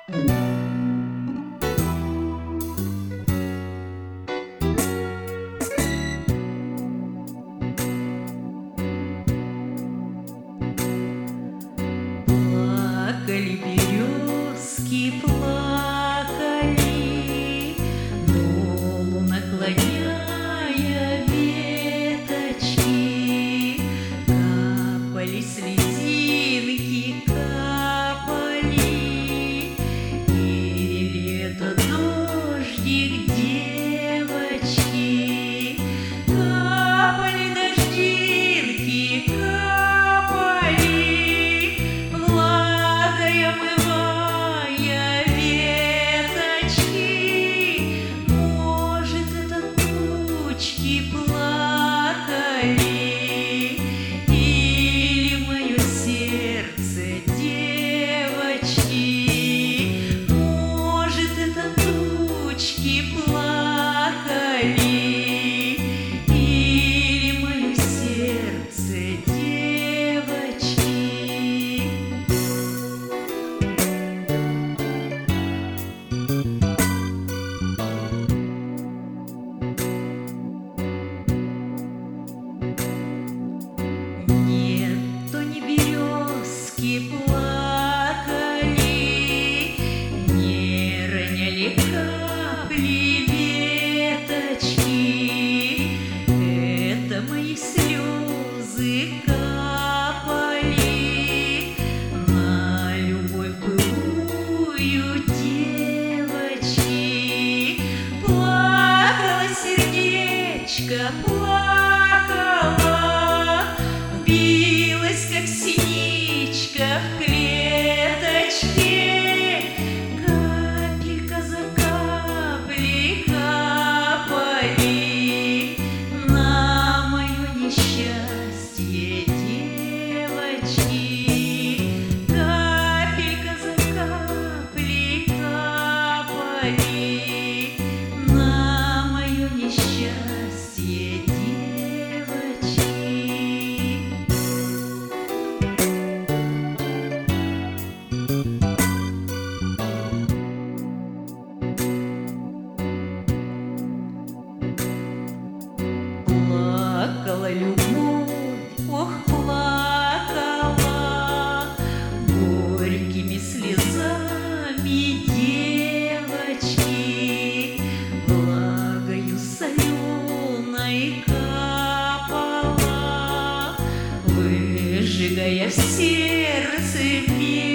Плакали березки, плакали, долу наклоняя веточки. Капали слезинки, капали, или это дождик, девочки? Капали дождинки, капали, влагой омывая веточки. Может, это тучки плакали, или мое сердце, девочки? Может, это тучки плакали, или мое сердце, девочки? Нет, то не березки плакали, не роняли капли веточки. Это мои слезы капали на любовь былую, девочки. Плакало сердечко, плакало, билась, как синичка в клеточке. Капелька за каплей капали на мое несчастье, девочки. Капелька за каплей капали на мое несчастье, девочки. Плакала любовь, ох, плакала горькими слезами, девочки. Влагою соленой капала, выжигая в сердце